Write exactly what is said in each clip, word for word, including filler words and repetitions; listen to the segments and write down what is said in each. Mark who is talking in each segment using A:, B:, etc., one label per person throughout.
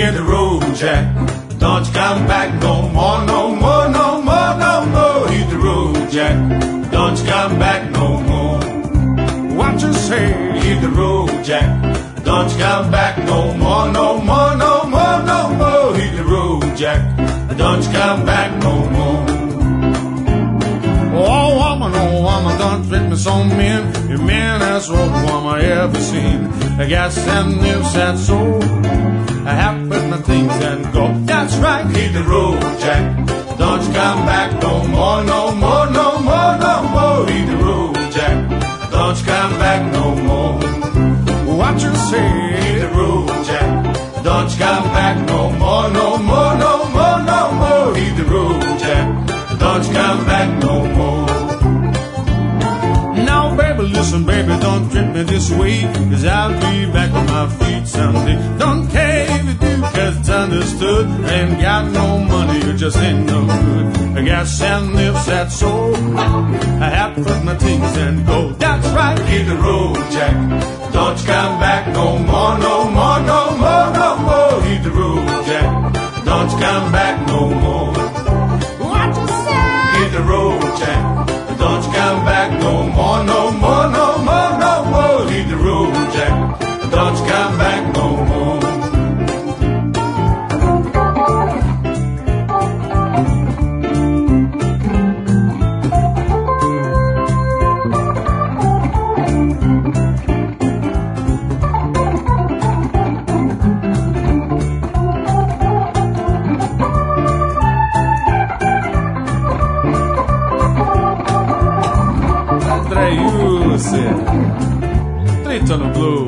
A: hit the road, Jack. Don't you come back no more, no more, no more, no more. Hit the road, Jack. Don't you come back no more. What you say? Hit the road, Jack. Don't you come back no more, no more, no more, no more. Hit the road, Jack. Don't you come back no more. Oh woman, oh woman, don't treat me so mean. You meanest old woman I ever seen. I guess and lives that soul. I have put my things and go. That's right, hit the road, Jack. Don't you come back no more, no more, no more, no more. Hit the road, Jack. Don't you come back no more. What you say? Hit the road, Jack. Don't you come back no more, no more, no more, no more. Hit the road, Jack. Don't you come back no more. Now, baby, listen, baby, don't treat me this way, 'cause I'll be back on my feet someday. Don't care if you do, 'cause it's understood. I ain't got no money, you just ain't no good. I got sand lives that soul. I have to put my things and go. That's right, hit the road, Jack. Don't you come back no more, no more, no more, no more. Hit the road, Jack. Don't you come back no more. What you say? Hit the road, Jack. Don't you come back no more, no more, no more, no more. Hit the road, Jack. Don't you come back no more.
B: Triton Blues.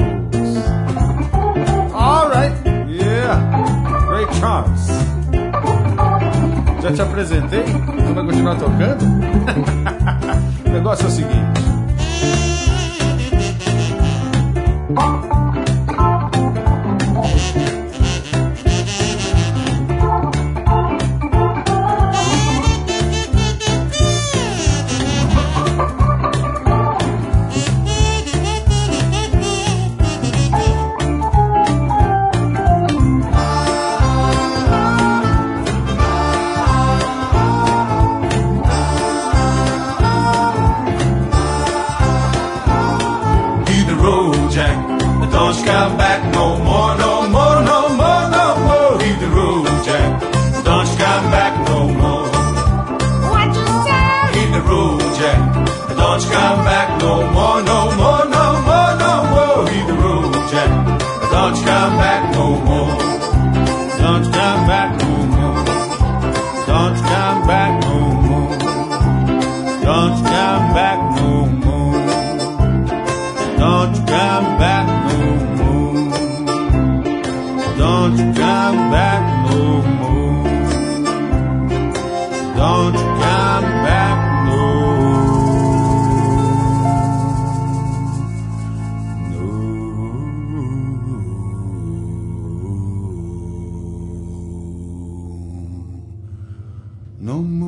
B: All right, yeah, Ray Charles. Já te apresentei? Você vai continuar tocando? O negócio é o seguinte.
A: Don't you come back no more, no more, no more, no more. Hit the road, Jack. Don't you come back no more.
C: What you say?
A: Hit the road, Jack. Don't you come back no more, no more, no more, no more. Hit the road, Jack. Don't you come back no more. Don't you come back no more. Don't you come back no more. Don't you come back no more. Don't you come back no more. Don't you come back no more. Don't you come back no more. No more.